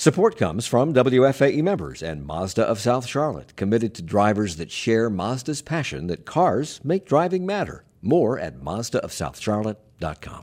Support comes from WFAE members and Mazda of South Charlotte, committed to drivers that share Mazda's passion that cars make driving matter. More at MazdaofSouthCharlotte.com.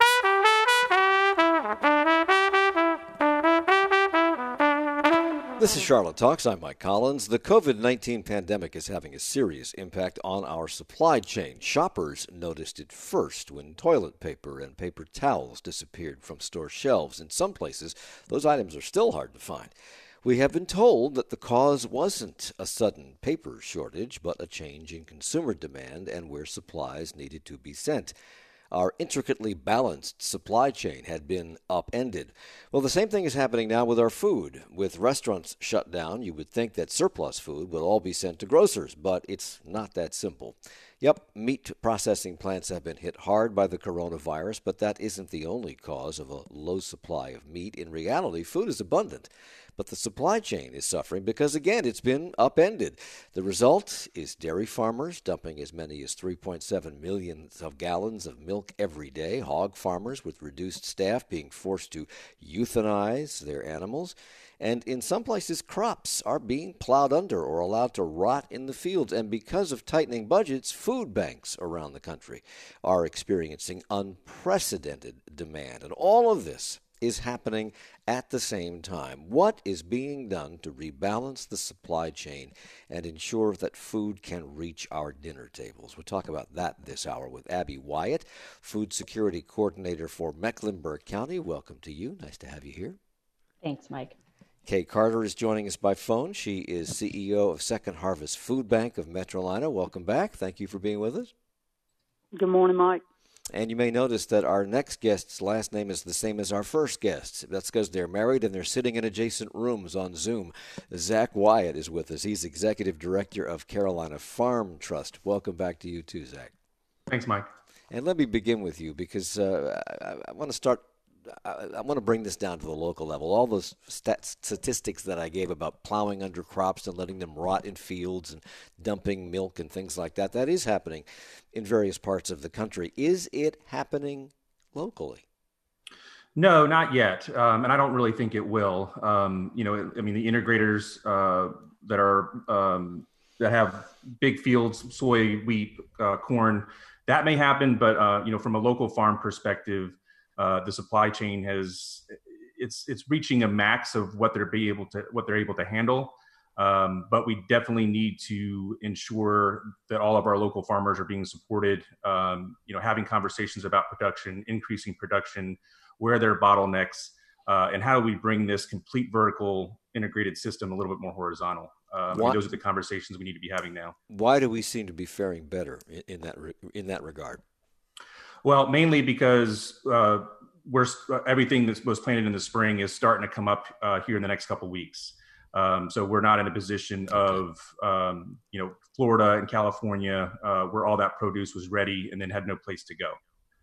This is Charlotte Talks. I'm Mike Collins. The COVID-19 pandemic is having a serious impact on our supply chain. Shoppers noticed it first when toilet paper and paper towels disappeared from store shelves. In some places, those items are still hard to find. We have been told that the cause wasn't a sudden paper shortage, but a change in consumer demand and where supplies needed to be sent. Our intricately balanced supply chain had been upended. Well, the same thing is happening now with our food. With restaurants shut down, you would think that surplus food will all be sent to grocers, but it's not that simple. Yep, meat processing plants have been hit hard by the coronavirus, but that isn't the only cause of a low supply of meat. In reality, food is abundant, but the supply chain is suffering because, again, it's been upended. The result is dairy farmers dumping as many as 3.7 million of gallons of milk every day, hog farmers with reduced staff being forced to euthanize their animals, and in some places, crops are being plowed under or allowed to rot in the fields. And because of tightening budgets, food banks around the country are experiencing unprecedented demand. And all of this is happening at the same time. What is being done to rebalance the supply chain and ensure that food can reach our dinner tables? We'll talk about that this hour with Abby Wyatt, Food Security Coordinator for Mecklenburg County. Welcome to you. Nice to have you here. Thanks, Mike. Kay Carter is joining us by phone. She is CEO of Second Harvest Food Bank of Metrolina. Welcome back. Thank you for being with us. Good morning, Mike. And you may notice that our next guest's last name is the same as our first guest's. That's because they're married and they're sitting in adjacent rooms on Zoom. Zach Wyatt is with us. He's Executive Director of Carolina Farm Trust. Welcome back to you too, Zach. Thanks, Mike. And let me begin with you because I want to bring this down to the local level. All those statistics that I gave about plowing under crops and letting them rot in fields and dumping milk and things like that, that is happening in various parts of the country. Is it happening locally? No, not yet. And I don't really think it will. The integrators that have big fields, soy, wheat, corn, that may happen. But, from a local farm perspective, the supply chain it's reaching a max of what they're able to handle. But we definitely need to ensure that all of our local farmers are being supported, having conversations about production, increasing production, where there are bottlenecks, and how do we bring this complete vertical integrated system a little bit more horizontal. Those are the conversations we need to be having now. Why do we seem to be faring better in that regard? Well, mainly because everything that was planted in the spring is starting to come up here in the next couple of weeks. So we're not in a position of, Florida and California where all that produce was ready and then had no place to go.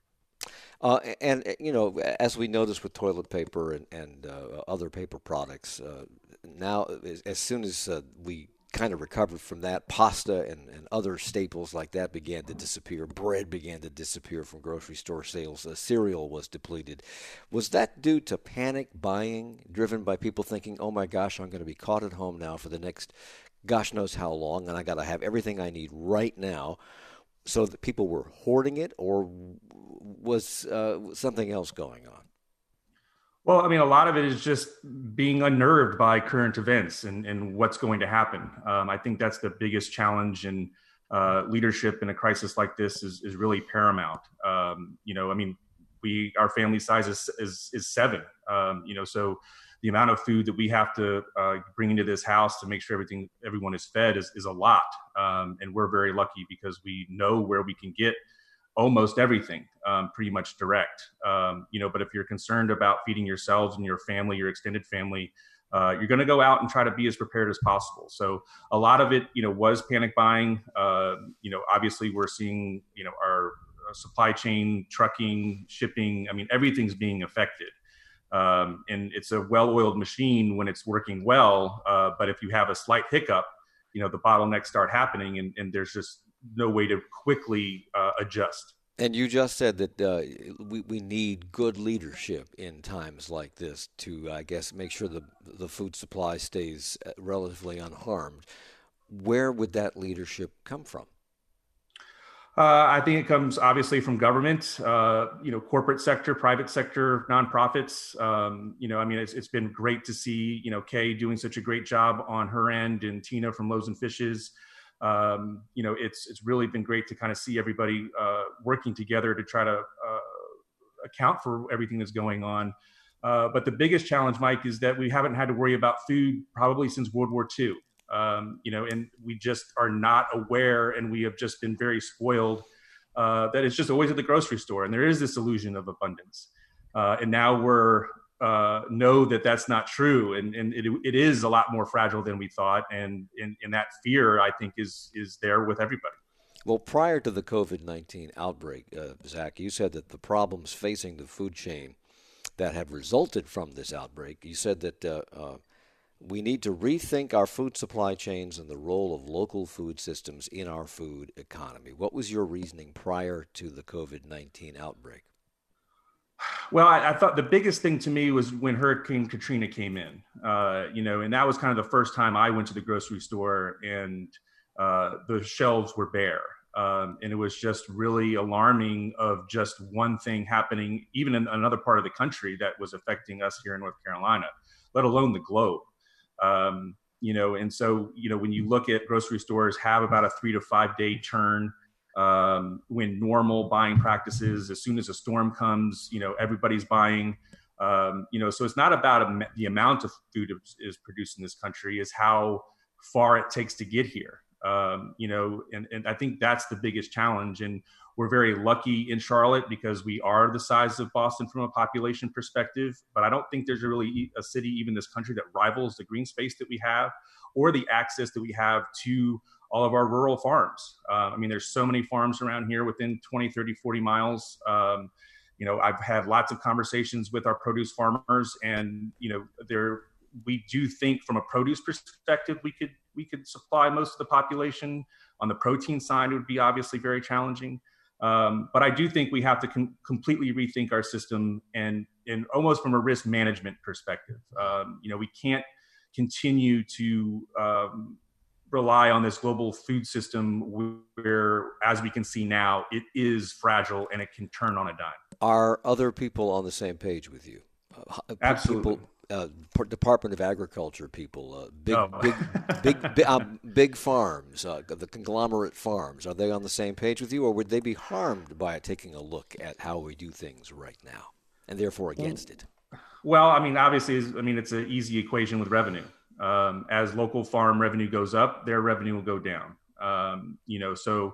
As we noticed with toilet paper and other paper products, now as soon as we kind of recovered from that, pasta and other staples like that began to disappear. Bread began to disappear from grocery store sales. Cereal was depleted. Was that due to panic buying driven by people thinking, oh my gosh, I'm going to be caught at home now for the next gosh knows how long, and I got to have everything I need right now, so that people were hoarding it, or was something else going on? Well, a lot of it is just being unnerved by current events and what's going to happen. I think that's the biggest challenge, and leadership in a crisis like this is really paramount. Our family size is 7. So the amount of food that we have to bring into this house to make sure everyone is fed is a lot. And we're very lucky because we know where we can get almost everything, pretty much direct. But if you're concerned about feeding yourselves and your family, your extended family, you're going to go out and try to be as prepared as possible. So a lot of it, was panic buying. Obviously we're seeing, our supply chain, trucking, shipping, everything's being affected. And it's a well-oiled machine when it's working well. But if you have a slight hiccup, the bottlenecks start happening and there's just no way to quickly adjust. And you just said that we need good leadership in times like this to, I guess, make sure the food supply stays relatively unharmed. Where would that leadership come from? I think it comes obviously from government, corporate sector, private sector, nonprofits. I mean, it's been great to see, Kay doing such a great job on her end, and Tina from Loaves and Fishes. It's really been great to kind of see everybody working together to try to account for everything that's going on. But the biggest challenge, Mike, is that we haven't had to worry about food probably since World War II. And we just are not aware, and we have just been very spoiled that it's just always at the grocery store, and there is this illusion of abundance. And now we're know that that's not true, and it is a lot more fragile than we thought, and that fear, I think, is there with everybody. Well, prior to the COVID-19 outbreak, Zach, you said that the problems facing the food chain that have resulted from this outbreak, you said that we need to rethink our food supply chains and the role of local food systems in our food economy. What was your reasoning prior to the COVID-19 outbreak? Well, I thought the biggest thing to me was when Hurricane Katrina came in, and that was kind of the first time I went to the grocery store, and the shelves were bare. And it was just really alarming of just one thing happening, even in another part of the country that was affecting us here in North Carolina, let alone the globe. And so, when you look at grocery stores have about a 3 to 5 day turn, when normal buying practices, as soon as a storm comes, everybody's buying, so it's not about the amount of food is produced in this country, is how far it takes to get here. And I think that's the biggest challenge. And we're very lucky in Charlotte because we are the size of Boston from a population perspective, but I don't think there's really a city, even this country, that rivals the green space that we have or the access that we have to all of our rural farms. There's so many farms around here within 20, 30, 40 miles. I've had lots of conversations with our produce farmers, and, we do think from a produce perspective, we could supply most of the population. On the protein side, it would be obviously very challenging. But I do think we have to completely rethink our system, and almost from a risk management perspective. We can't continue to rely on this global food system where, as we can see now, it is fragile and it can turn on a dime. Are other people on the same page with you? Absolutely. Department of Agriculture people, Oh. big farms, the conglomerate farms, are they on the same page with you, or would they be harmed by taking a look at how we do things right now and therefore against it? Well, obviously, it's an easy equation with revenue. As local farm revenue goes up, their revenue will go down. So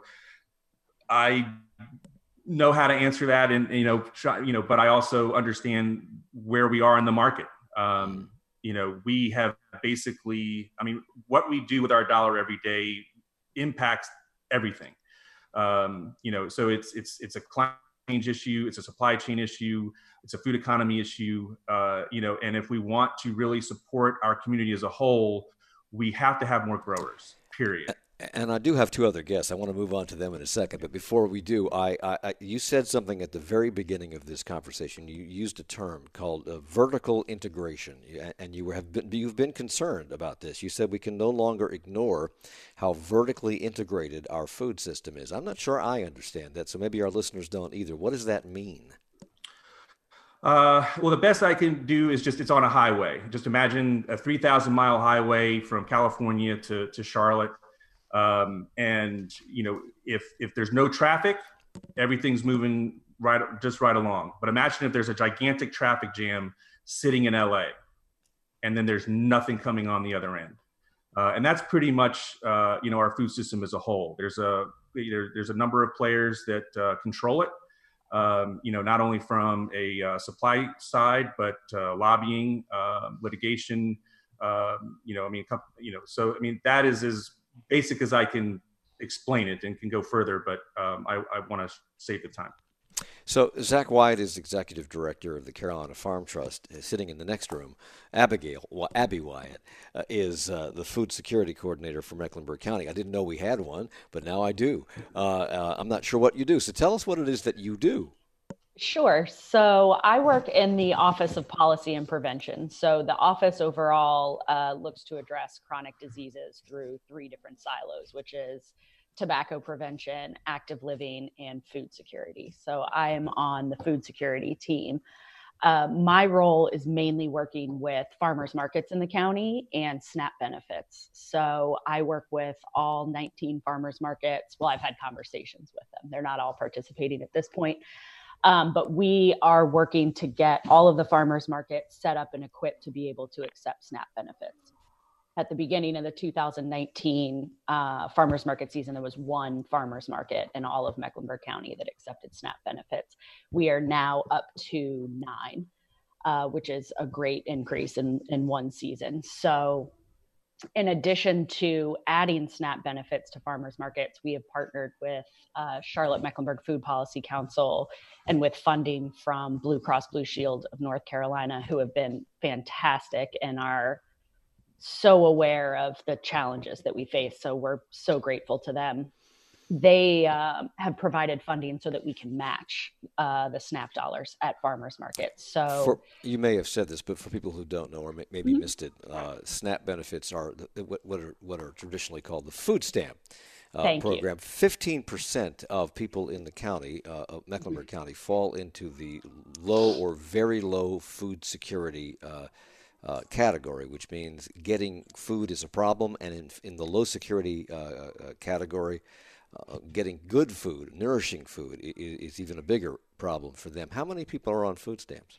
I know how to answer that, and but I also understand where we are in the market. We have basically, what we do with our dollar every day impacts everything. So it's a climate change issue, it's a supply chain issue, it's a food economy issue, and if we want to really support our community as a whole, we have to have more growers, period. And I do have two other guests. I want to move on to them in a second. But before we do, you said something at the very beginning of this conversation. You used a term called vertical integration, and you've been concerned about this. You said we can no longer ignore how vertically integrated our food system is. I'm not sure I understand that, so maybe our listeners don't either. What does that mean? Well, the best I can do is it's on a highway. Just imagine a 3,000-mile highway from California to Charlotte. And if there's no traffic, everything's moving right along. But imagine if there's a gigantic traffic jam sitting in LA, and then there's nothing coming on the other end. And that's pretty much, our food system as a whole. There's a number of players that control it, not only from a supply side, but lobbying, litigation, so that is as basic as I can explain it, and can go further, but I want to save the time. So Zach Wyatt is executive director of the Carolina Farm Trust. Sitting in the next room, Abby Wyatt is the food security coordinator for Mecklenburg County. I didn't know we had one, but now I do. I'm not sure what you do. So tell us what it is that you do. Sure. So I work in the Office of Policy and Prevention. So the office overall looks to address chronic diseases through 3 different silos, which is tobacco prevention, active living, and food security. So I am on the food security team. My role is mainly working with farmers markets in the county and SNAP benefits. So I work with all 19 farmers markets. Well, I've had conversations with them. They're not all participating at this point. But we are working to get all of the farmers markets set up and equipped to be able to accept SNAP benefits. At the beginning of the 2019 farmers market season, there was 1 farmers market in all of Mecklenburg County that accepted SNAP benefits. We are now up to 9, which is a great increase in 1 season. So in addition to adding SNAP benefits to farmers markets, we have partnered with Charlotte-Mecklenburg Food Policy Council and with funding from Blue Cross Blue Shield of North Carolina, who have been fantastic and are so aware of the challenges that we face. So we're so grateful to them. They have provided funding so that we can match the SNAP dollars at farmers markets. So you may have said this, but for people who don't know or maybe missed it, SNAP benefits are what are traditionally called the food stamp program. 15% of people in the county, of Mecklenburg County, fall into the low or very low food security category, which means getting food is a problem, and in the low security category, getting good food, nourishing food, is even a bigger problem for them. How many people are on food stamps?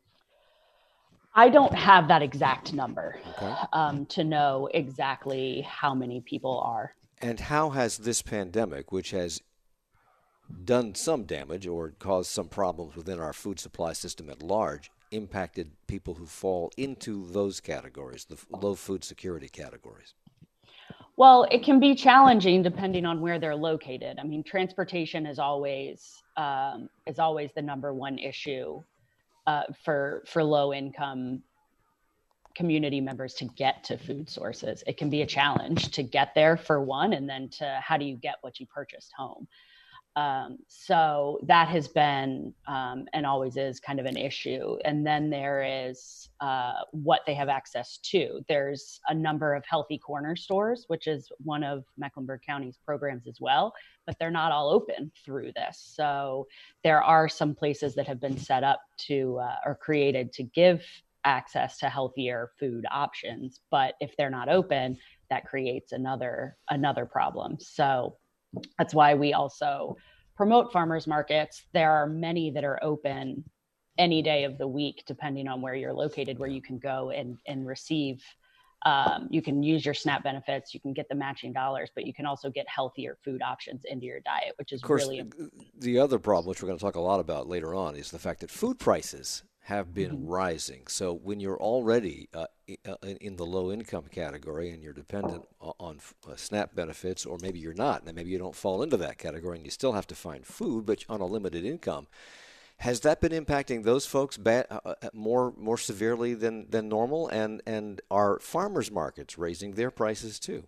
I don't have that exact number to know exactly how many people are. And how has this pandemic, which has done some damage or caused some problems within our food supply system at large, impacted people who fall into those categories, the low food security categories? Well, it can be challenging depending on where they're located. I mean, transportation is always the number one issue for low income community members to get to food sources. It can be a challenge to get there, for one, and then to how do you get what you purchased home. So that has been and always is kind of an issue. And then there is what they have access to. There's a number of Healthy Corner stores, which is one of Mecklenburg County's programs as well, but they're not all open through this. So there are some places that have been set up to or created to give access to healthier food options. But if they're not open, that creates another problem. So that's why we also promote farmers markets. There are many that are open any day of the week, depending on where you're located, where you can go and receive. You can use your SNAP benefits, you can get the matching dollars, but you can also get healthier food options into your diet, which is really important. The other problem, which we're going to talk a lot about later on, is the fact that food prices have been rising. So when you're already in the low income category and you're dependent on SNAP benefits, or maybe you're not, and maybe you don't fall into that category and you still have to find food, but on a limited income, has that been impacting those folks more severely than normal? And are farmers markets raising their prices too?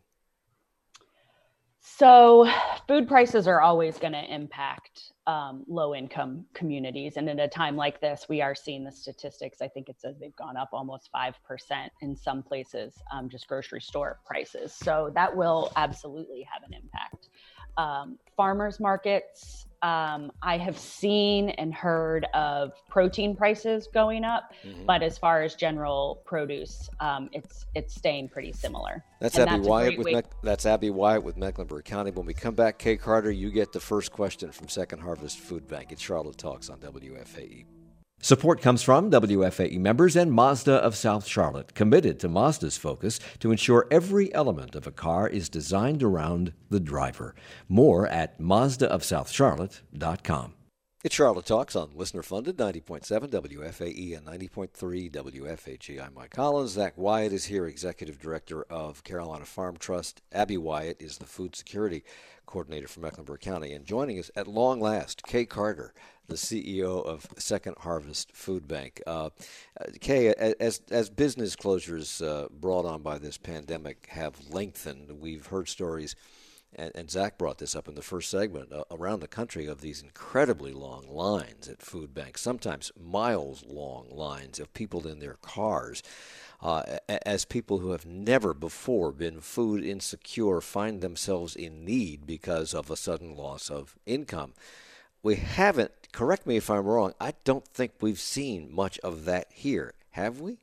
So food prices are always going to impact low-income communities. And at a time like this, we are seeing the statistics. I think it says they've gone up almost 5% in some places, just grocery store prices. So that will absolutely have an impact. Farmers markets, I have seen and heard of protein prices going up, but as far as general produce, it's staying pretty similar. That's Abby Wyatt with Mecklenburg County. When we come back, Kay Carter, you get the first question from Second Harvest Food Bank. It's Charlotte Talks on WFAE. Support comes from WFAE members and Mazda of South Charlotte, committed to Mazda's focus to ensure every element of a car is designed around the driver. More at MazdaofSouthCharlotte.com. It's Charlotte Talks on listener funded 90.7 WFAE and 90.3 WFHE. I'm Mike Collins. Zach Wyatt is here, Executive Director of Carolina Farm Trust. Abby Wyatt is the Food Security Coordinator for Mecklenburg County. And joining us at long last, Kay Carter, the CEO of Second Harvest Food Bank. Kay, as business closures brought on by this pandemic have lengthened, we've heard stories, and Zach brought this up in the first segment, around the country of these incredibly long lines at food banks, sometimes miles-long lines of people in their cars, as people who have never before been food insecure find themselves in need because of a sudden loss of income. We haven't, correct me if I'm wrong, I don't think we've seen much of that here, have we?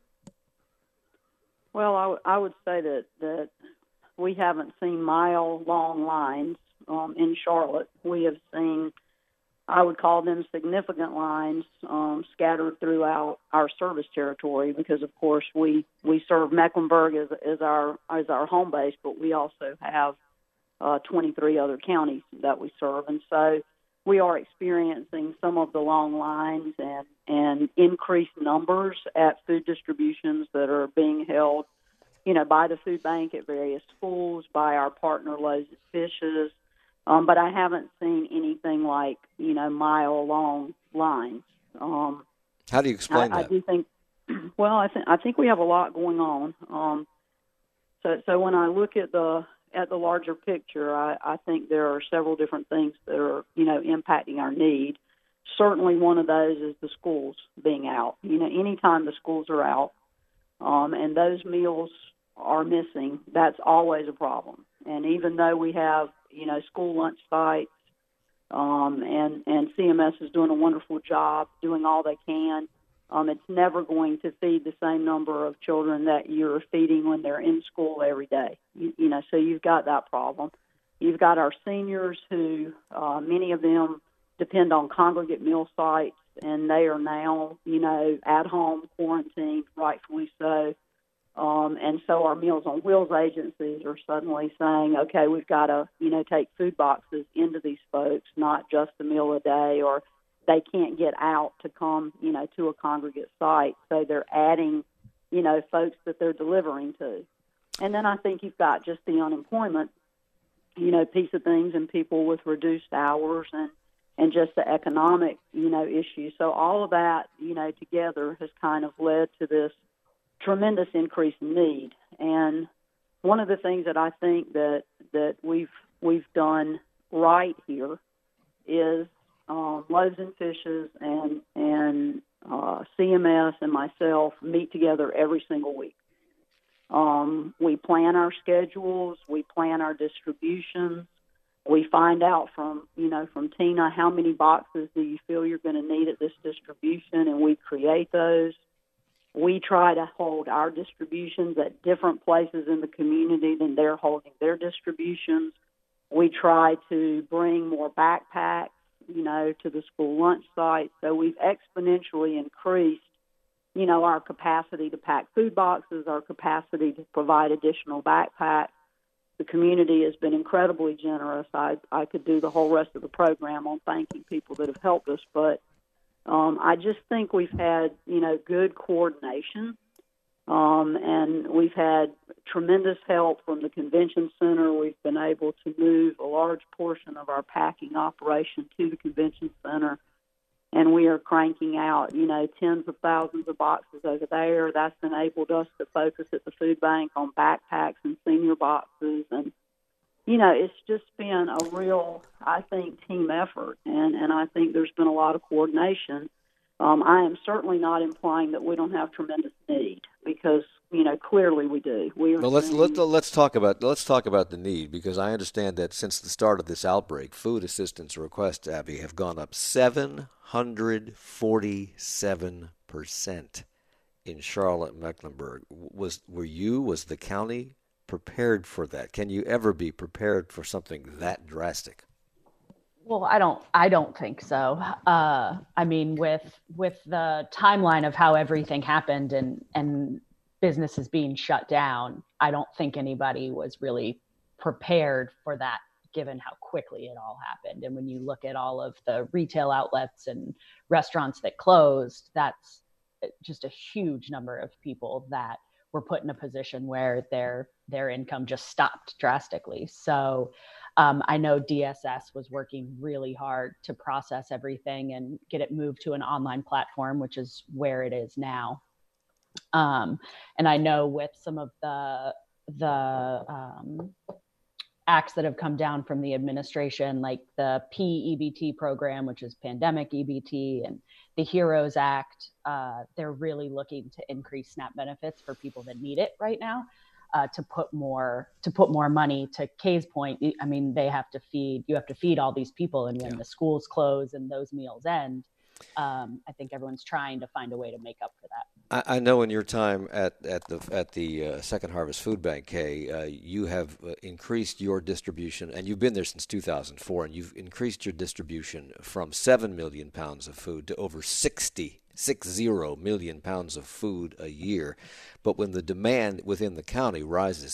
Well, I would say that we haven't seen mile-long lines in Charlotte. We have seen, I would call them significant lines scattered throughout our service territory because, of course, we serve Mecklenburg as our home base, but we also have 23 other counties that we serve. And so we are experiencing some of the long lines and increased numbers at food distributions that are being held, by the food bank at various schools, by our partner Lowe's Fishes. But I haven't seen anything like, mile-long lines. How do you explain that? I do think, well, I think we have a lot going on. So when I look at the larger picture, I think there are several different things that are, impacting our need. Certainly one of those is the schools being out. Anytime the schools are out, and those meals are missing, that's always a problem. And even though we have, school lunch sites, and CMS is doing a wonderful job doing all they can, it's never going to feed the same number of children that you're feeding when they're in school every day. So you've got that problem. You've got our seniors who, many of them depend on congregate meal sites, and they are now, at home quarantined, rightfully so. And so our Meals on Wheels agencies are suddenly saying, okay, we've got to, take food boxes into these folks, not just a meal a day, or they can't get out to come, to a congregate site. So they're adding, folks that they're delivering to. And then I think you've got just the unemployment, piece of things and people with reduced hours and just the economic, issue. So all of that, together has kind of led to this tremendous increase in need. And one of the things that I think that we've done right here is Loaves and Fishes and CMS and myself meet together every single week. We plan our schedules, we plan our distributions, we find out from Tina how many boxes do you feel you're going to need at this distribution, and we create those. We try to hold our distributions at different places in the community than they're holding their distributions. We try to bring more backpacks, to the school lunch site. So we've exponentially increased, our capacity to pack food boxes, our capacity to provide additional backpacks. The community has been incredibly generous. I could do the whole rest of the program on thanking people that have helped us, but I just think we've had, good coordination, and we've had tremendous help from the convention center. We've been able to move a large portion of our packing operation to the convention center, and we are cranking out, tens of thousands of boxes over there. That's enabled us to focus at the food bank on backpacks and senior boxes, and it's just been a real, I think, team effort, and I think there's been a lot of coordination. I am certainly not implying that we don't have tremendous need, because clearly we do. Well, let's talk about the need, because I understand that since the start of this outbreak, food assistance requests, Abby, have gone up 747% in Charlotte, Mecklenburg. Was the county prepared for that? Can you ever be prepared for something that drastic? Well, I don't think so. I mean, with the timeline of how everything happened and businesses being shut down, I don't think anybody was really prepared for that given how quickly it all happened. And when you look at all of the retail outlets and restaurants that closed, that's just a huge number of people that were put in a position where their income just stopped drastically. So I know DSS was working really hard to process everything and get it moved to an online platform, which is where it is now. And I know with some of the acts that have come down from the administration, like the PEBT program, which is Pandemic EBT, and the HEROES Act, they're really looking to increase SNAP benefits for people that need it right now. To put more money, to Kay's point, I mean, you have to feed all these people, and when the schools close and those meals end, I think everyone's trying to find a way to make up for that. I know in your time at the Second Harvest Food Bank, Kay, you have increased your distribution, and you've been there since 2004, and you've increased your distribution from 7 million pounds of food to over 60 million pounds of food a year. But when the demand within the county rises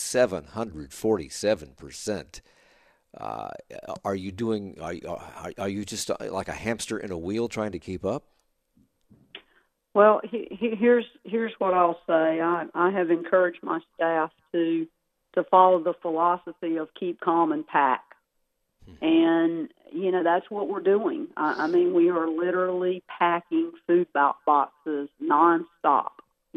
747%, are you just like a hamster in a wheel trying to keep up? Well, here's what I'll say. I have encouraged my staff to follow the philosophy of keep calm and pack. And, that's what we're doing. I mean, we are literally packing food boxes nonstop,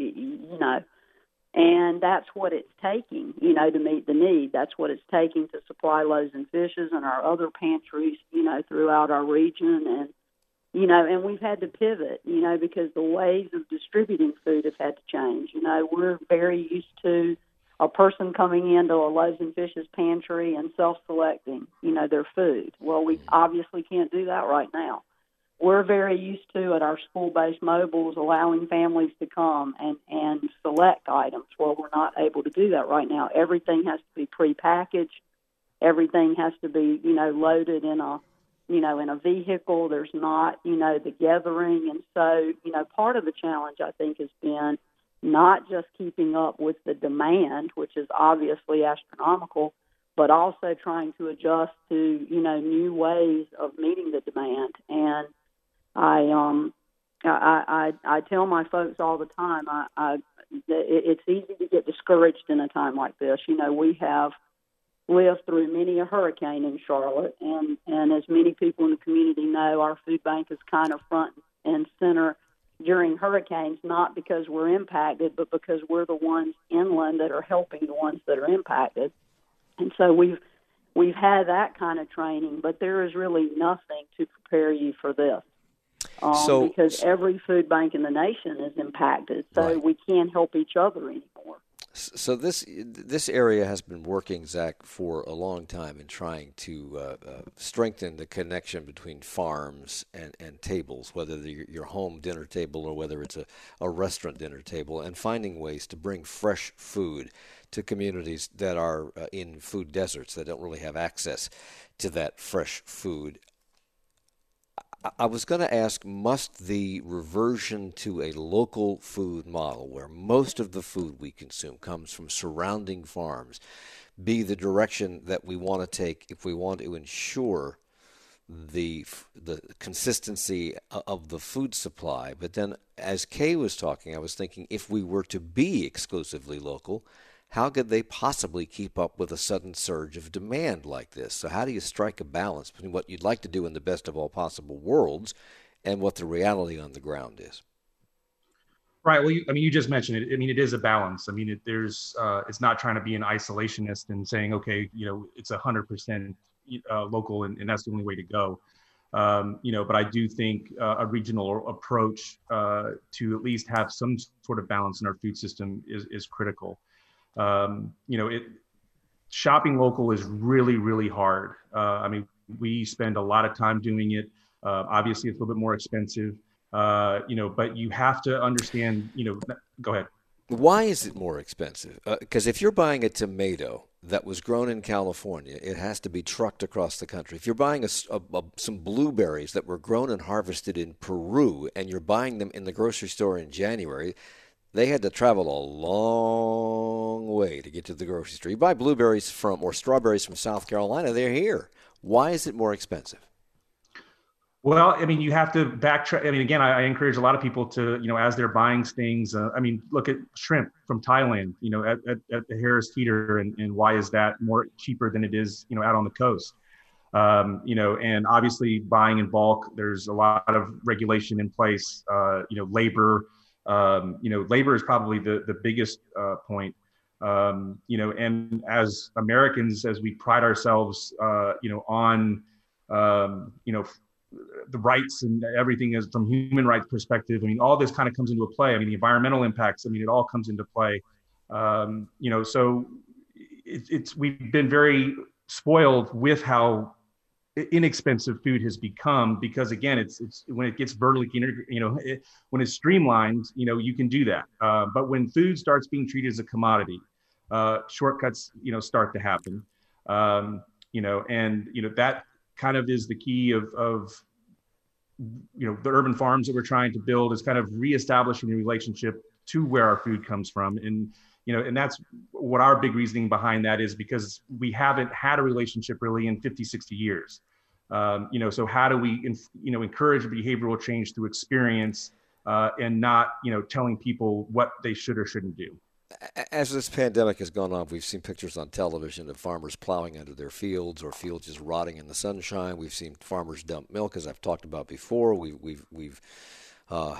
and that's what it's taking, to meet the need. That's what it's taking to supply Loaves and Fishes and our other pantries, throughout our region. And we've had to pivot, because the ways of distributing food have had to change. We're very used to a person coming into a Loaves and Fishes pantry and self-selecting, their food. Well, we obviously can't do that right now. We're very used to, at our school-based mobiles, allowing families to come and select items. Well, we're not able to do that right now. Everything has to be prepackaged. Everything has to be, loaded in a vehicle. There's not, the gathering. And so, part of the challenge, I think, has been not just keeping up with the demand, which is obviously astronomical, but also trying to adjust to, new ways of meeting the demand. And I tell my folks all the time, it's easy to get discouraged in a time like this. We have lived through many a hurricane in Charlotte, and as many people in the community know, our food bank is kind of front and center during hurricanes, not because we're impacted, but because we're the ones inland that are helping the ones that are impacted. And so we've had that kind of training, but there is really nothing to prepare you for this. Because every food bank in the nation is impacted, so right. We can't help each other anymore. So this area has been working, Zach, for a long time in trying to strengthen the connection between farms and tables, whether your home dinner table or whether it's a restaurant dinner table, and finding ways to bring fresh food to communities that are in food deserts that don't really have access to that fresh food. I was going to ask, must the reversion to a local food model where most of the food we consume comes from surrounding farms be the direction that we want to take if we want to ensure the consistency of the food supply? But then, as Kay was talking, I was thinking, if we were to be exclusively local, how could they possibly keep up with a sudden surge of demand like this? So how do you strike a balance between what you'd like to do in the best of all possible worlds and what the reality on the ground is? Right. Well, you just mentioned it. I mean, it is a balance. I mean, it's not trying to be an isolationist and saying, okay, it's 100% local and that's the only way to go. But I do think a regional approach to at least have some sort of balance in our food system is critical. Shopping local is really, really hard. We spend a lot of time doing it. Obviously, it's a little bit more expensive, but you have to understand, go ahead. Why is it more expensive? Because if you're buying a tomato that was grown in California, it has to be trucked across the country. If you're buying some blueberries that were grown and harvested in Peru and you're buying them in the grocery store in January, they had to travel a long way way to get to the grocery store. You buy blueberries or strawberries from South Carolina, they're here. Why is it more expensive? Well, I mean, you have to backtrack. I mean, again, I encourage a lot of people to, as they're buying things, look at shrimp from Thailand, at the Harris Teeter, and why is that more cheaper than it is, out on the coast? And obviously buying in bulk, there's a lot of regulation in place, labor, labor is probably the biggest point, and as Americans, as we pride ourselves, on, the rights and everything is from human rights perspective. I mean, all this kind of comes into a play. I mean, the environmental impacts, it all comes into play. So we've been very spoiled with how inexpensive food has become, because again, it's when it gets vertically, when it's streamlined, you can do that. But when food starts being treated as a commodity, shortcuts, start to happen. That kind of is the key of the urban farms that we're trying to build, is kind of reestablishing the relationship to where our food comes from. And that's what our big reasoning behind that is, because we haven't had a relationship really in 50, 60 years. So how do we, encourage behavioral change through experience, and not, telling people what they should or shouldn't do? As this pandemic has gone on, we've seen pictures on television of farmers plowing under their fields, or fields just rotting in the sunshine. We've seen farmers dump milk, as I've talked about before. And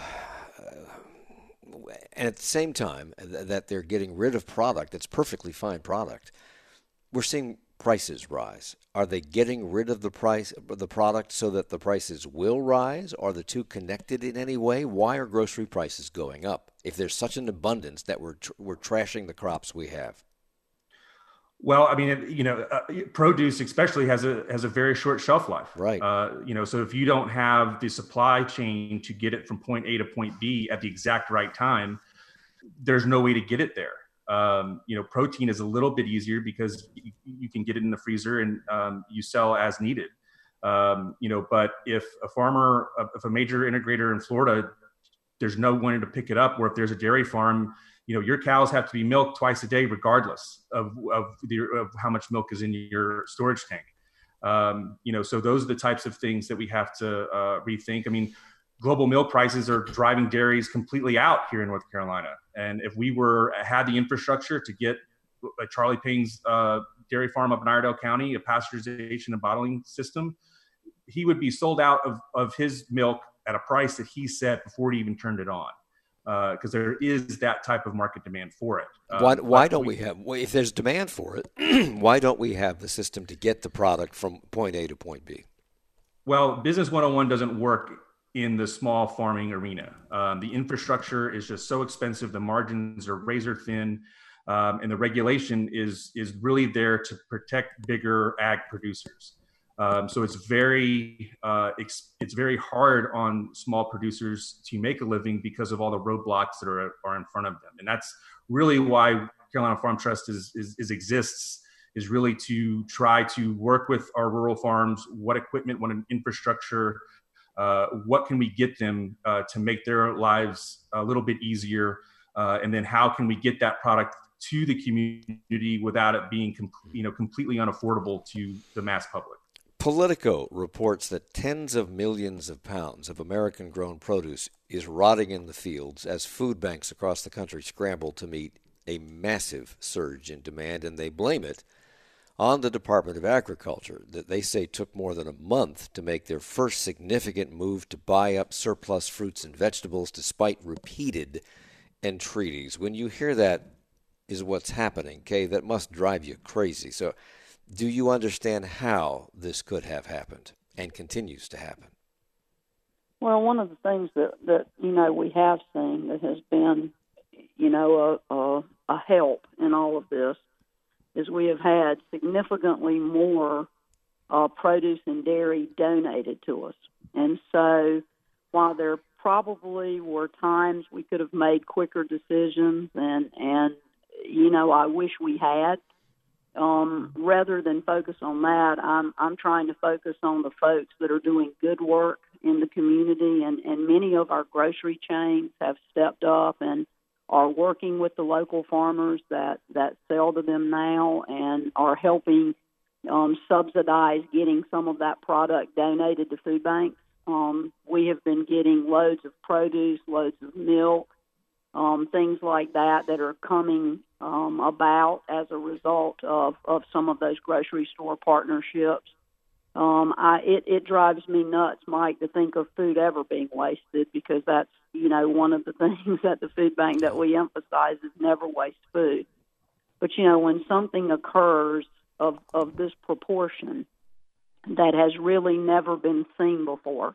at the same time that they're getting rid of product that's perfectly fine product, we're seeing prices rise. Are they getting rid of the product so that the prices will rise? Are the two connected in any way? Why are grocery prices going up if there's such an abundance that we're trashing the crops we have? Well, produce especially has a very short shelf life. Right. So if you don't have the supply chain to get it from point A to point B at the exact right time, there's no way to get it there. Protein is a little bit easier because you can get it in the freezer and you sell as needed. But if a major integrator in Florida, there's no one to pick it up, or if there's a dairy farm, your cows have to be milked twice a day, regardless of how much milk is in your storage tank. So those are the types of things that we have to rethink. Global milk prices are driving dairies completely out here in North Carolina. And if we had the infrastructure to get a Charlie Payne's dairy farm up in Iredell County, a pasteurization and bottling system, he would be sold out of his milk at a price that he set before he even turned it on. Because there is that type of market demand for it. Why don't we have, if there's demand for it, why don't we have the system to get the product from point A to point B? Well, Business 101 doesn't work in the small farming arena. The infrastructure is just so expensive. The margins are razor thin. And the regulation is really there to protect bigger ag producers. So it's very hard on small producers to make a living because of all the roadblocks that are in front of them. And that's really why Carolina Farm Trust exists, is really to try to work with our rural farms. What equipment, what infrastructure, what can we get them to make their lives a little bit easier? And then how can we get that product to the community without it being completely unaffordable to the mass public? Politico reports that tens of millions of pounds of American-grown produce is rotting in the fields as food banks across the country scramble to meet a massive surge in demand, and they blame it on the Department of Agriculture, that they say took more than a month to make their first significant move to buy up surplus fruits and vegetables despite repeated entreaties. When you hear that is what's happening, Kay, that must drive you crazy. So do you understand how this could have happened and continues to happen? Well, one of the things that we have seen that has been, a help in all of this is we have had significantly more produce and dairy donated to us. And so while there probably were times we could have made quicker decisions and I wish we had, rather than focus on that, I'm trying to focus on the folks that are doing good work in the community, and many of our grocery chains have stepped up and are working with the local farmers that sell to them now and are helping subsidize getting some of that product donated to food banks. We have been getting loads of produce, loads of milk, things like that are coming about as a result of some of those grocery store partnerships. It drives me nuts, Mike, to think of food ever being wasted, because that's, one of the things at the food bank that we emphasize is never waste food. But, when something occurs of this proportion that has really never been seen before,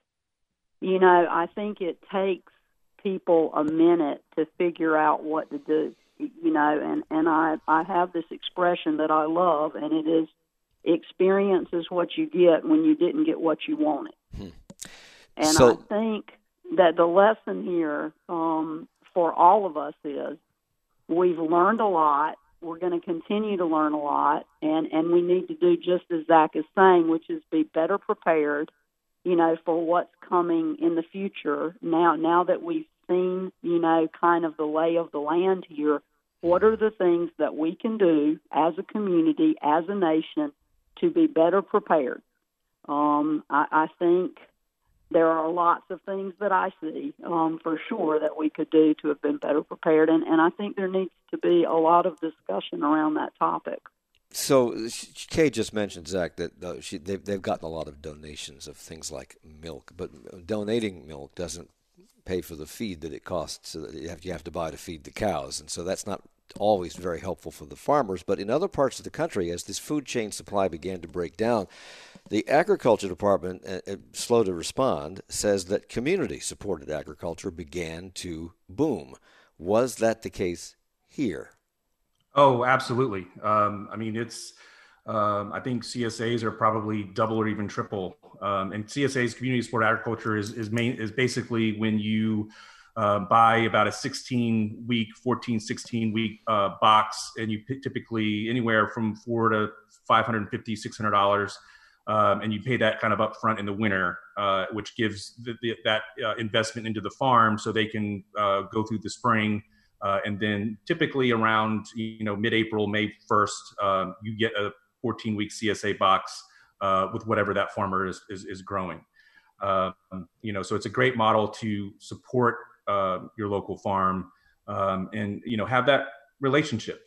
I think it takes people a minute to figure out what to do, and I have this expression that I love, and it is, experience is what you get when you didn't get what you wanted. And I think that the lesson here for all of us is we've learned a lot. We're going to continue to learn a lot, and we need to do just as Zach is saying, which is be better prepared, for what's coming in the future. Now that we've seen, kind of the lay of the land here, what are the things that we can do as a community, as a nation, to be better prepared? I think there are lots of things that I see, for sure, that we could do to have been better prepared, and I think there needs to be a lot of discussion around that topic. So Kay just mentioned, Zach, that they've gotten a lot of donations of things like milk, but donating milk doesn't pay for the feed that it costs. So that you have to buy to feed the cows, and so that's not always very helpful for the farmers. But in other parts of the country, as this food chain supply began to break down, the Agriculture Department, slow to respond, says that community-supported agriculture began to boom. Was that the case here? Oh, absolutely. It's I think CSAs are probably double or even triple. And CSAs, community support agriculture, is basically when you buy about a 16-week, 16-week box, and you typically anywhere from $400 to $550, $600, and you pay that kind of upfront in the winter, which gives that investment into the farm so they can go through the spring. And then typically around mid-April, May 1st, you get a 14-week CSA box with whatever that farmer is growing. So it's a great model to support your local farm and have that relationship.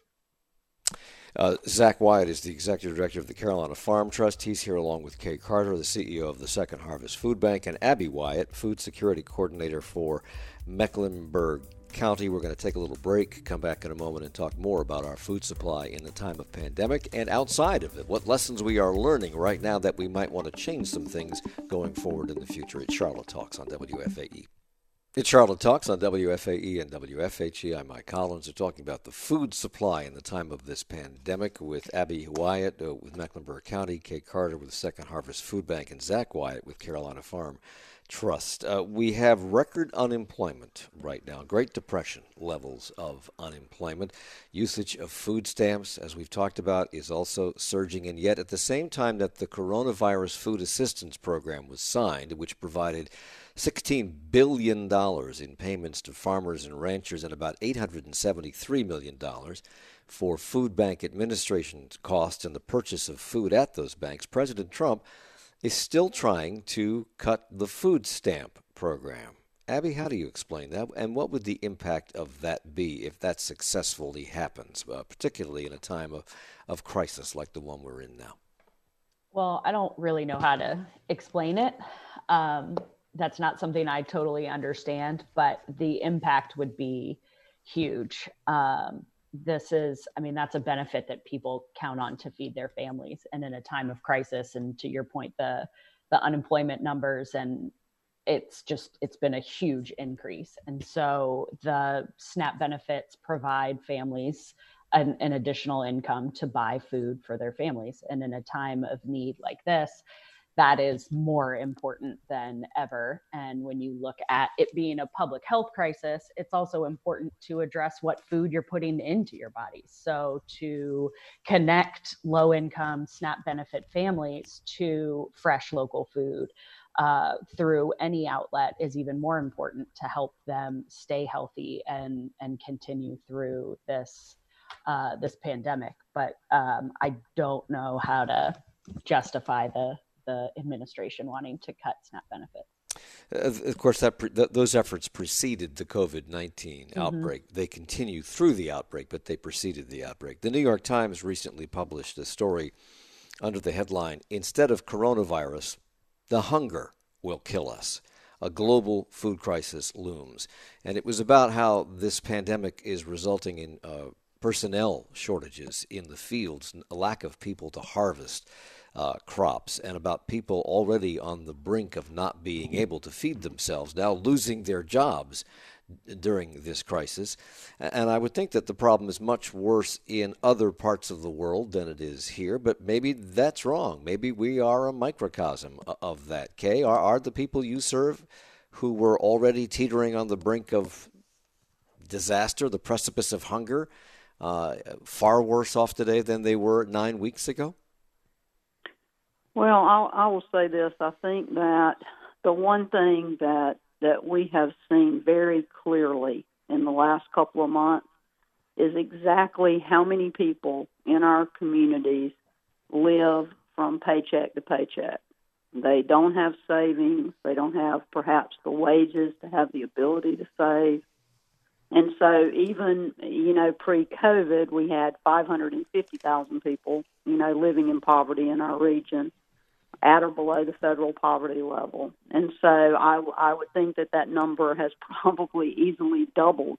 Zach Wyatt is the executive director of the Carolina Farm Trust. He's here along with Kay Carter, the CEO of the Second Harvest Food Bank, and Abby Wyatt, food security coordinator for Mecklenburg County. We're going to take a little break, come back in a moment, and talk more about our food supply in the time of pandemic and outside of it. What lessons we are learning right now that we might want to change some things going forward in the future. It's Charlotte Talks on WFAE. It's Charlotte Talks on WFAE and WFHE. I'm Mike Collins. We're talking about the food supply in the time of this pandemic with Abby Wyatt with Mecklenburg County, Kay Carter with Second Harvest Food Bank, and Zach Wyatt with Carolina Farm Trust. We have record unemployment right now, Great Depression levels of unemployment. Usage of food stamps, as we've talked about, is also surging. And yet at the same time that the Coronavirus Food Assistance Program was signed, which provided $16 billion in payments to farmers and ranchers and about $873 million for food bank administration costs and the purchase of food at those banks, President Trump is still trying to cut the food stamp program. Abby, how do you explain that? And what would the impact of that be if that successfully happens, particularly in a time of crisis like the one we're in now? Well, I don't really know how to explain it. That's not something I totally understand, but the impact would be huge. That's a benefit that people count on to feed their families. And in a time of crisis, and to your point, the unemployment numbers, and it's been a huge increase. And so the SNAP benefits provide families an additional income to buy food for their families. And in a time of need like this, that is more important than ever. And when you look at it being a public health crisis, it's also important to address what food you're putting into your body. So to connect low-income SNAP benefit families to fresh local food through any outlet is even more important to help them stay healthy and continue through this pandemic. But I don't know how to justify the administration wanting to cut SNAP benefits. Of course, those efforts preceded the COVID-19 outbreak. They continue through the outbreak, but they preceded the outbreak. The New York Times recently published a story under the headline, "Instead of coronavirus, the hunger will kill us. A global food crisis looms." And it was about how this pandemic is resulting in personnel shortages in the fields, a lack of people to harvest crops, and about people already on the brink of not being able to feed themselves, now losing their jobs during this crisis. And I would think that the problem is much worse in other parts of the world than it is here, but maybe that's wrong. Maybe we are a microcosm of that. Kay, are the people you serve who were already teetering on the brink of disaster, the precipice of hunger, far worse off today than they were 9 weeks ago? Well, I will say this. I think that the one thing that we have seen very clearly in the last couple of months is exactly how many people in our communities live from paycheck to paycheck. They don't have savings. They don't have perhaps the wages to have the ability to save. And so even, pre-COVID, we had 550,000 people, living in poverty in our region, at or below the federal poverty level. And so I would think that number has probably easily doubled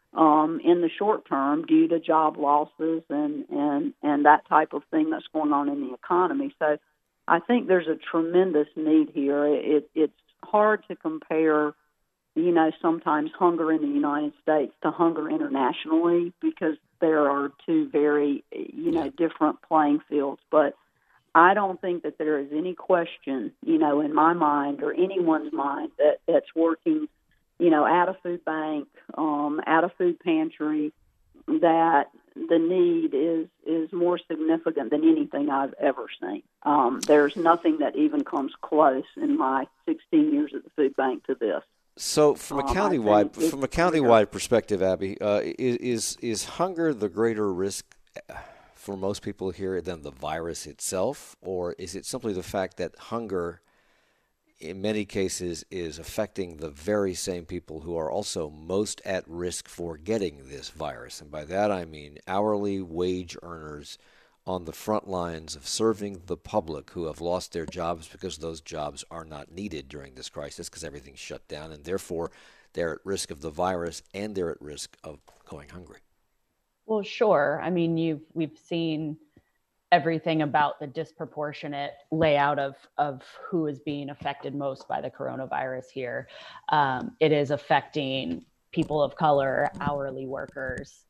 in the short term due to job losses and that type of thing that's going on in the economy. So I think there's a tremendous need here. It's hard to compare, sometimes hunger in the United States to hunger internationally because there are two very, different playing fields. But I don't think that there is any question, in my mind or anyone's mind that's working, at a food bank, at a food pantry, that the need is more significant than anything I've ever seen. There's nothing that even comes close in my 16 years at the food bank to this. So, from a countywide perspective, Abby, is hunger the greater risk for most people here than the virus itself, or is it simply the fact that hunger, in many cases, is affecting the very same people who are also most at risk for getting this virus? And by that I mean hourly wage earners on the front lines of serving the public who have lost their jobs because those jobs are not needed during this crisis because everything's shut down, and therefore they're at risk of the virus and they're at risk of going hungry. Well, sure. I mean, we've seen everything about the disproportionate layout of who is being affected most by the coronavirus here. It is affecting people of color, hourly workers.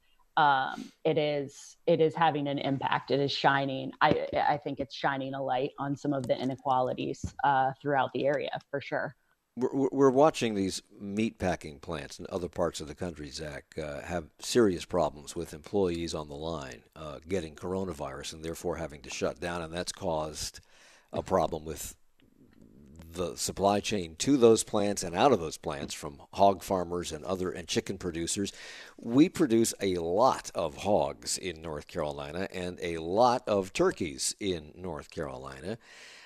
It is having an impact. It is shining. I think it's shining a light on some of the inequalities throughout the area, for sure. We're watching these meatpacking plants in other parts of the country, Zach, have serious problems with employees on the line getting coronavirus and therefore having to shut down, and that's caused a problem with the supply chain to those plants and out of those plants from hog farmers and chicken producers. We produce a lot of hogs in North Carolina and a lot of turkeys in North Carolina.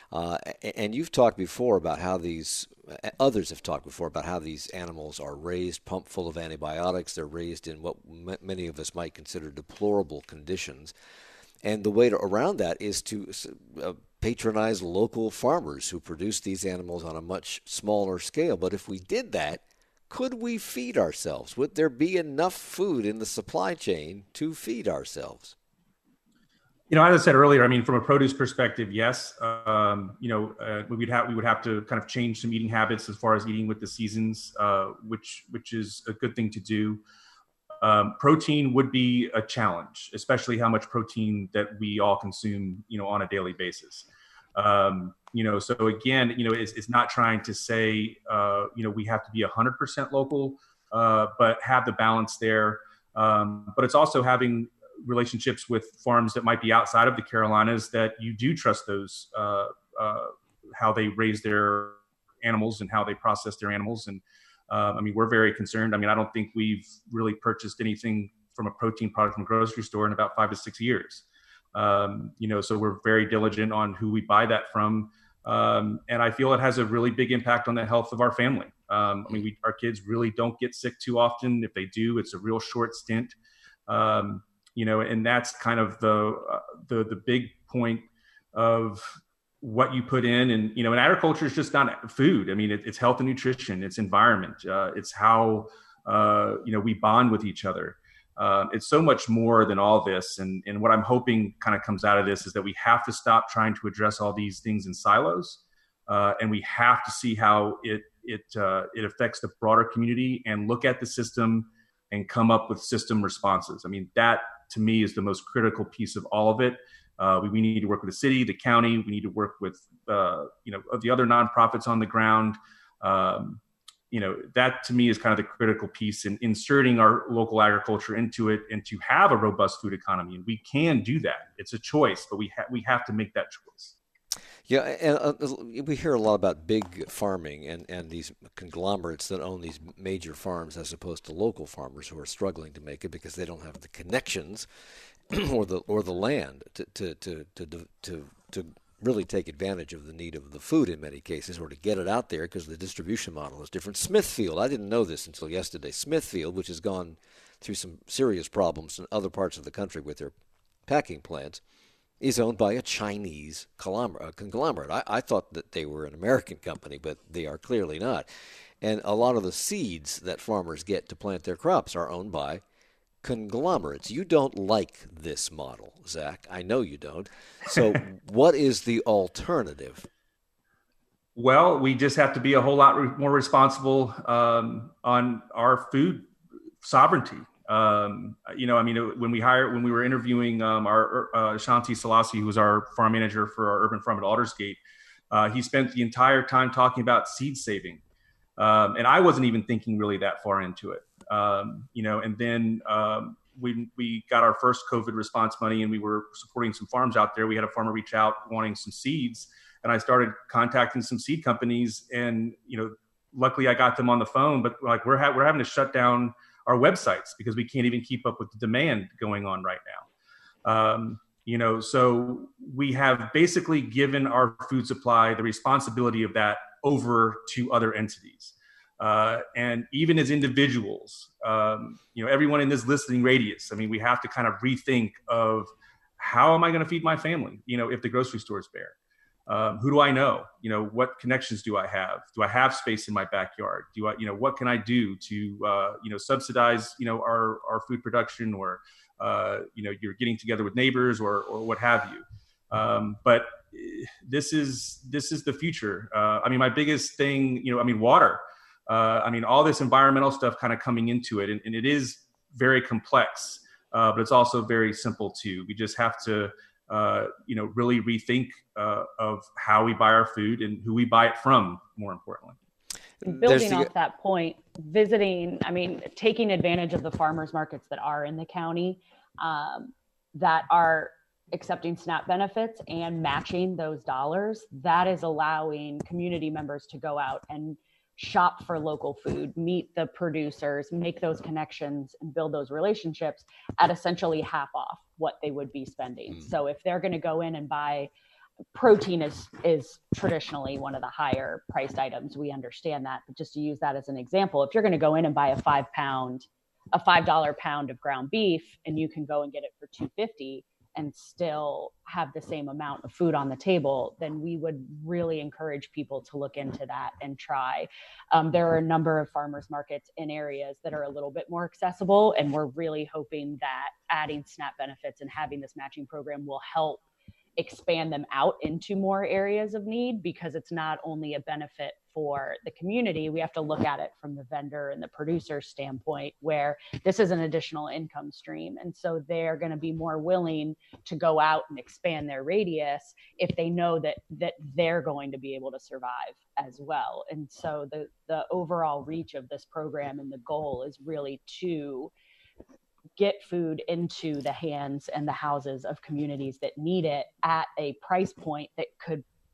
And you've talked before about how others have talked before about how these animals are raised, pumped full of antibiotics. They're raised in what many of us might consider deplorable conditions. And the way around that is to patronize local farmers who produce these animals on a much smaller scale. But if we did that, could we feed ourselves? Would there be enough food in the supply chain to feed ourselves? As I said earlier, I mean, from a produce perspective, yes. We would have to kind of change some eating habits as far as eating with the seasons, which is a good thing to do. Protein would be a challenge, especially how much protein that we all consume, on a daily basis. So again, it's not trying to say, we have to be 100% local, but have the balance there. But it's also having relationships with farms that might be outside of the Carolinas that you do trust those, how they raise their animals and how they process their animals. And I mean, we're very concerned. I mean, I don't think we've really purchased anything from a protein product from a grocery store in about 5 to 6 years. So we're very diligent on who we buy that from. And I feel it has a really big impact on the health of our family. I mean, our kids really don't get sick too often. If they do, it's a real short stint. And that's kind of the big point of what you put in. And, and agriculture is just not food. I mean, it's health and nutrition, it's environment, it's how, we bond with each other. It's so much more than all this. And what I'm hoping kind of comes out of this is that we have to stop trying to address all these things in silos. And we have to see how it affects the broader community and look at the system and come up with system responses. I mean, that to me is the most critical piece of all of it. We need to work with the city, the county. We need to work with, the other nonprofits on the ground. That to me is kind of the critical piece in inserting our local agriculture into it and to have a robust food economy. And we can do that. It's a choice, but we have to make that choice. Yeah, and we hear a lot about big farming and these conglomerates that own these major farms as opposed to local farmers who are struggling to make it because they don't have the connections or the land to really take advantage of the need of the food in many cases, or to get it out there because the distribution model is different. Smithfield, I didn't know this until yesterday. Smithfield, which has gone through some serious problems in other parts of the country with their packing plants, is owned by a Chinese conglomerate. I thought that they were an American company, but they are clearly not. And a lot of the seeds that farmers get to plant their crops are owned by conglomerates. You don't like this model, Zach. I know you don't. So what is the alternative? Well, we just have to be a whole lot more responsible on our food sovereignty. When we were interviewing our Shanti Selassie, who was our farm manager for our urban farm at Aldersgate, he spent the entire time talking about seed saving. And I wasn't even thinking really that far into it. And then we got our first COVID response money and we were supporting some farms out there. We had a farmer reach out wanting some seeds, and I started contacting some seed companies, and, luckily I got them on the phone, but like we're having to shut down our websites because we can't even keep up with the demand going on right now. So we have basically given our food supply the responsibility of that over to other entities. And even as individuals, everyone in this listening radius, I mean, we have to kind of rethink of how am I going to feed my family? If the grocery store is bare, who do I know? What connections do I have? Do I have space in my backyard? What can I do to, subsidize, our food production, or, you're getting together with neighbors or what have you. But this is the future. My biggest thing, water. All this environmental stuff kind of coming into it, and it is very complex, but it's also very simple too. We just have to, really rethink of how we buy our food and who we buy it from, more importantly. Building off that point, taking advantage of the farmers markets that are in the county, that are accepting SNAP benefits and matching those dollars, that is allowing community members to go out and shop for local food, meet the producers, make those connections, and build those relationships at essentially half off what they would be spending. So if they're going to go in and buy protein, is traditionally one of the higher priced items. We understand that, but just to use that as an example, if you're going to go in and buy a $5 pound of ground beef, and you can go and get it for $2.50 and still have the same amount of food on the table, then we would really encourage people to look into that and try. There are a number of farmers markets in areas that are a little bit more accessible, and we're really hoping that adding SNAP benefits and having this matching program will help expand them out into more areas of need, because it's not only a benefit for the community. We have to look at it from the vendor and the producer standpoint, where this is an additional income stream. And so they're going to be more willing to go out and expand their radius if they know that they're going to be able to survive as well. And so the overall reach of this program and the goal is really to get food into the hands and the houses of communities that need it at a price point that could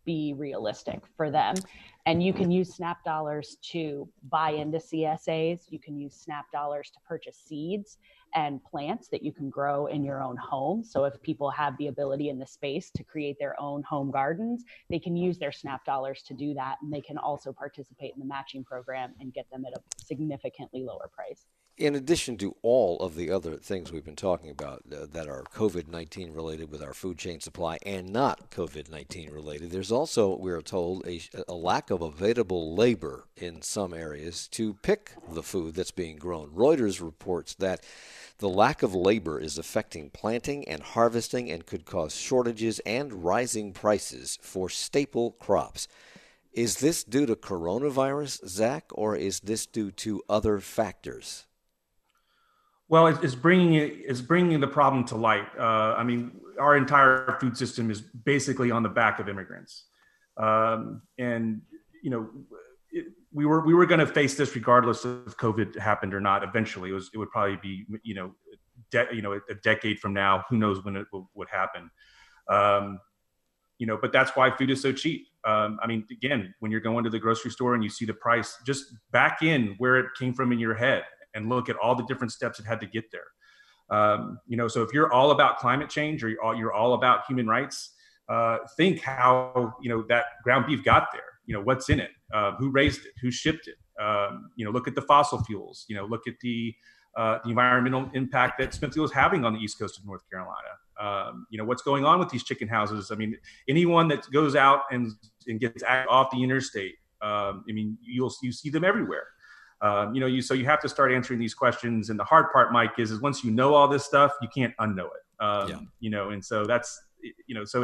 be realistic for them. And you can use SNAP dollars to buy into CSAs. You can use SNAP dollars to purchase seeds and plants that you can grow in your own home. So if people have the ability and the space to create their own home gardens, they can use their SNAP dollars to do that. And they can also participate in the matching program and get them at a significantly lower price. In addition to all of the other things we've been talking about that are COVID-19 related with our food chain supply and not COVID-19 related, there's also, we're told, a lack of available labor in some areas to pick the food that's being grown. Reuters reports that the lack of labor is affecting planting and harvesting and could cause shortages and rising prices for staple crops. Is this due to coronavirus, Zach, or is this due to other factors? Well, it's bringing the problem to light. I mean, our entire food system is basically on the back of immigrants, and you know, we were going to face this regardless of COVID happened or not. Eventually, it would probably be a decade from now. Who knows when it would happen? But that's why food is so cheap. I mean, again, when you're going to the grocery store and you see the price, just back in where it came from in your head and look at all the different steps it had to get there. So if you're all about climate change or you're all about human rights, think how, that ground beef got there. What's in it? Who raised it? Who shipped it? Look at the fossil fuels. Look at the environmental impact that Smithfield is having on the East Coast of North Carolina. What's going on with these chicken houses? I mean, anyone that goes out and gets off the interstate, you see them everywhere. So you have to start answering these questions. And the hard part, Mike, is once you know all this stuff, you can't unknow it. And so that's, so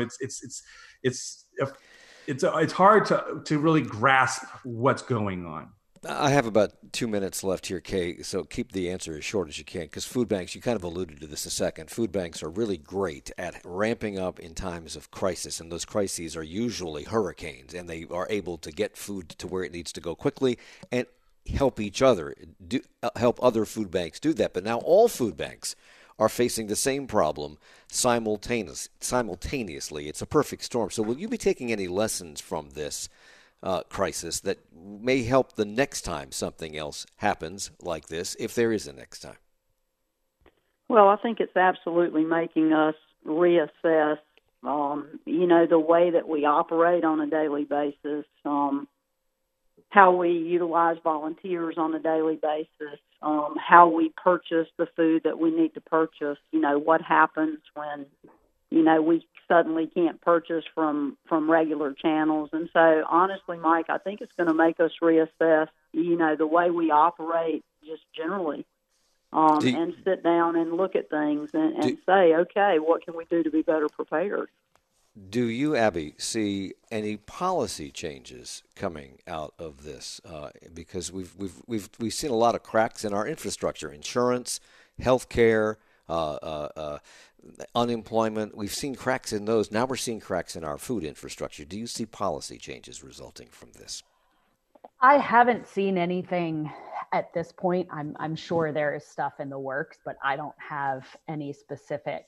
it's hard to really grasp what's going on. I have about 2 minutes left here, Kay, so keep the answer as short as you can, because food banks, you kind of alluded to this a second, food banks are really great at ramping up in times of crisis, and those crises are usually hurricanes, and they are able to get food to where it needs to go quickly and help each other, help other food banks do that. But now all food banks are facing the same problem simultaneously. It's a perfect storm. So will you be taking any lessons from this crisis that may help the next time something else happens like this, if there is a next time? Well, I think it's absolutely making us reassess, the way that we operate on a daily basis, how we utilize volunteers on a daily basis, how we purchase the food that we need to purchase, what happens when, we suddenly can't purchase from regular channels. And so, honestly, Mike, I think it's going to make us reassess, the way we operate just generally, and sit down and look at things and say, okay, what can we do to be better prepared? Do you, Abby, see any policy changes coming out of this? Because we've seen a lot of cracks in our infrastructure, insurance, healthcare, unemployment. We've seen cracks in those. Now we're seeing cracks in our food infrastructure. Do you see policy changes resulting from this? I haven't seen anything at this point. I'm sure there is stuff in the works, but I don't have any specifics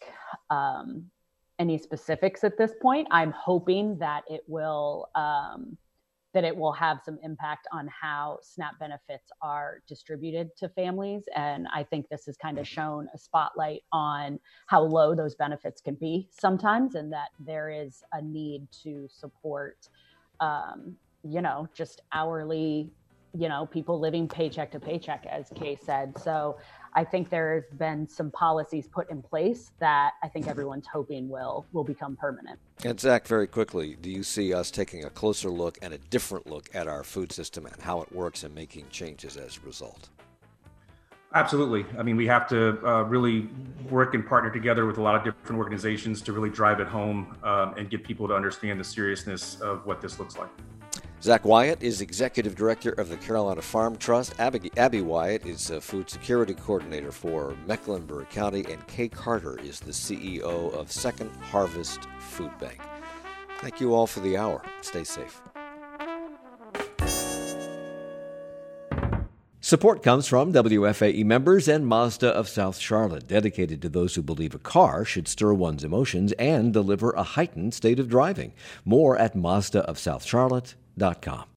at this point. I'm hoping that it will have some impact on how SNAP benefits are distributed to families. And I think this has kind of shown a spotlight on how low those benefits can be sometimes, and that there is a need to support, just hourly, people living paycheck to paycheck, as Kay said. So I think there's been some policies put in place that I think everyone's hoping will become permanent. And Zach, very quickly, do you see us taking a closer look and a different look at our food system and how it works and making changes as a result? Absolutely. I mean, we have to really work and partner together with a lot of different organizations to really drive it home and get people to understand the seriousness of what this looks like. Zach Wyatt is Executive Director of the Carolina Farm Trust. Abby Wyatt is a Food Security Coordinator for Mecklenburg County, and Kay Carter is the CEO of Second Harvest Food Bank. Thank you all for the hour. Stay safe. Support comes from WFAE members and Mazda of South Charlotte, dedicated to those who believe a car should stir one's emotions and deliver a heightened state of driving. More at MazdaofSouthCharlotte.com.